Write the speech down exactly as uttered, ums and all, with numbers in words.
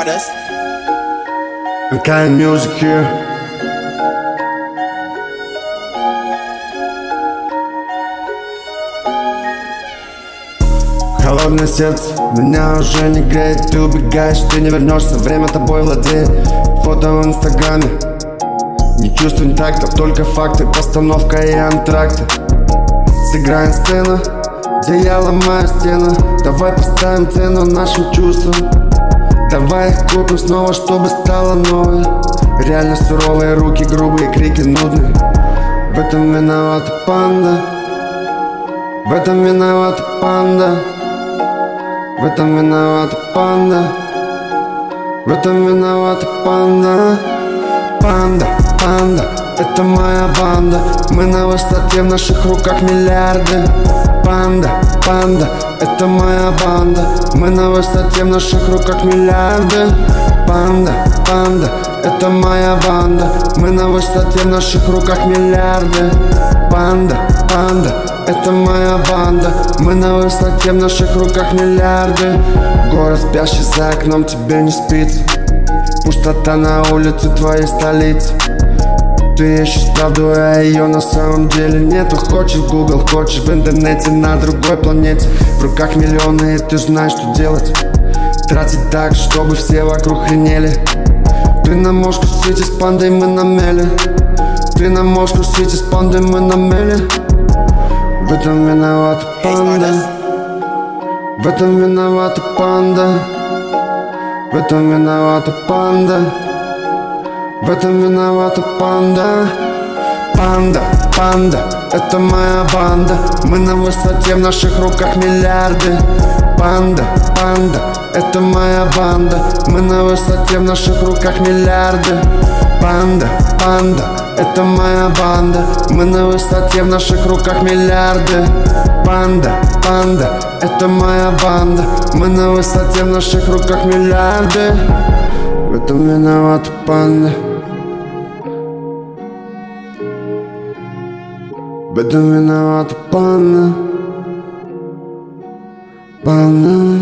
Stardust. Kind music here. Холодное сердце меня уже не греет. Ты убегаешь, ты не вернешься, время тобой владеет. Фото в инстаграме, не чувствуй такта, только факты, постановка и антракты. Сыграем сцену, где я ломаю стену. Давай поставим цену нашим чувствам. Давай их купим снова, чтобы стало новой. Реально суровые руки, грубые крики, нудные. В этом виновата панда. В этом виновата панда. В этом виновата панда. В этом виновата панда. Панда, панда, это моя банда. Мы на высоте, в наших руках миллиарды. Панда, панда, это моя банда. Мы на высоте, в наших руках миллиарды. Панда, панда, это моя банда. Мы на высоте, в наших руках миллиарды. Панда, панда, это моя банда. Мы на высоте, в наших руках миллиарды. Город спящий за окном, тебе не спится. Пустота на улице твоей столицы. Ты ищешь правду, а ее на самом деле нету. Хочешь в Google, хочешь в интернете, на другой планете. В руках миллионы, и ты знаешь, что делать. Тратить так, чтобы все вокруг хренели. Ты на Москву-Сити с пандой, мы на мели. Ты на Москву-Сити с пандой, мы на мели. В этом виновата панда. В этом виновата панда. В этом виновата панда. В этом виновата панда. Панда, панда, это моя банда. Мы на высоте, в наших руках миллиарды. Панда, панда, это моя банда. Мы на высоте, в наших руках миллиарды. Панда, панда, это моя банда. Мы на высоте, в наших руках миллиарды. Панда, панда, это моя банда. Мы на высоте, в наших руках миллиарды. В этом виновата панда. В этом виновата панда. Панда.